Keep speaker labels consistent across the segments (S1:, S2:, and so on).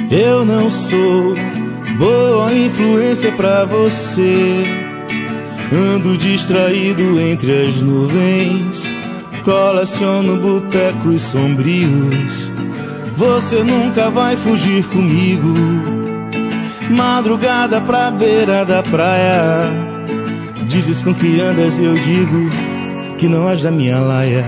S1: Eu não sou boa influência pra você. Ando distraído entre as nuvens, coleciono botecos sombrios. Você nunca vai fugir comigo. Madrugada pra beira da praia, dizes com que andas e eu digo que não és da minha laia.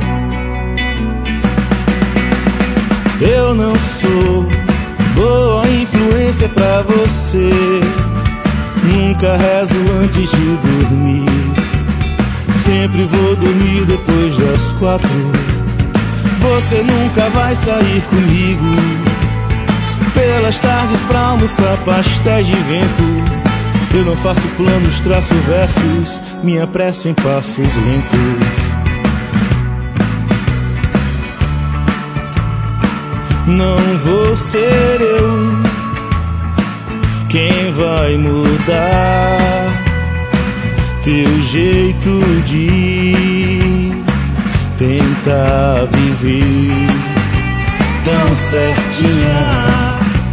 S1: Eu não sou boa influência pra você. Nunca rezo antes de dormir. Sempre vou dormir depois das 4. Você nunca vai sair comigo pelas tardes pra almoçar pastéis de vento. Eu não faço planos, traço versos, me apresso em passos lentos. Não vou ser eu quem vai mudar teu jeito de tentar viver tão certinha,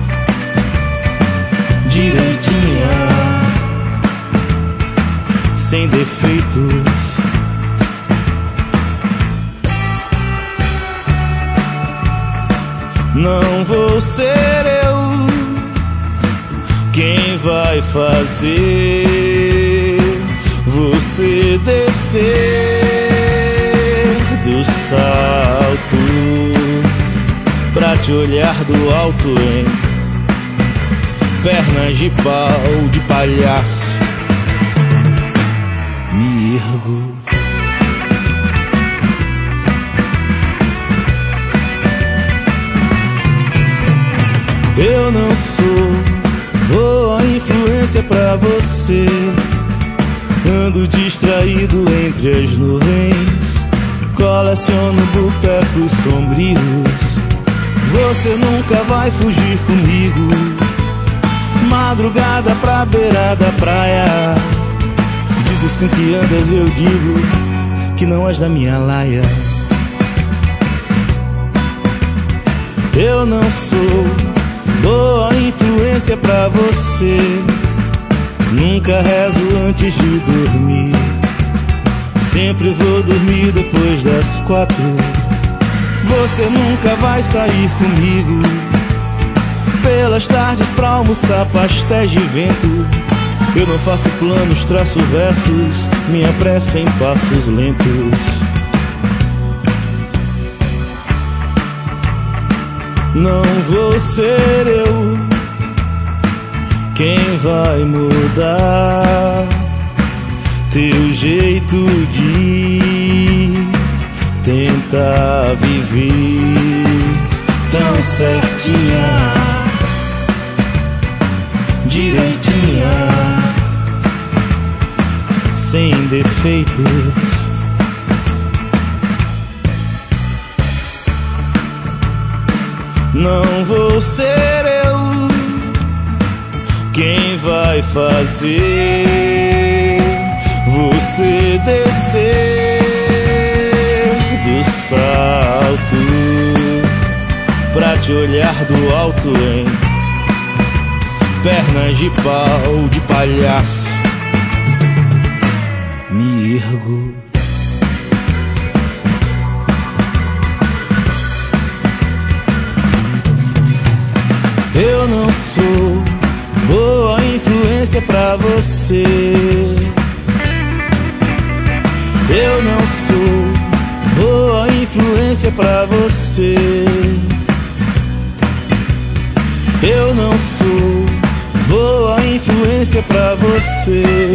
S1: direitinha, sem defeitos. Não vou ser eu quem vai fazer você descer do salto pra te olhar do alto em pernas de pau de palhaço. Me ergo. Eu não sou boa influência pra você. Ando distraído entre as nuvens, coleciono botecos sombrios. Você nunca vai fugir comigo. Madrugada pra beira da praia, dizes com que andas eu digo que não és da minha laia. Eu não sou boa influência pra você. Nunca rezo antes de dormir. Sempre vou dormir depois das 4. Você nunca vai sair comigo pelas tardes pra almoçar pastéis de vento. Eu não faço planos, traço versos, me apresso em passos lentos. Não vou ser eu quem vai mudar teu jeito de tentar viver tão certinha, direitinha, sem defeitos. Não vou ser eu quem vai fazer você descer do salto pra te olhar do alto em pernas de pau de palhaço. Me ergo. Eu não sou boa influência pra você. Eu não sou boa influência pra você. Eu não sou boa influência pra você.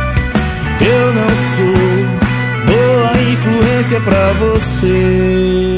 S1: Eu não sou boa influência pra você.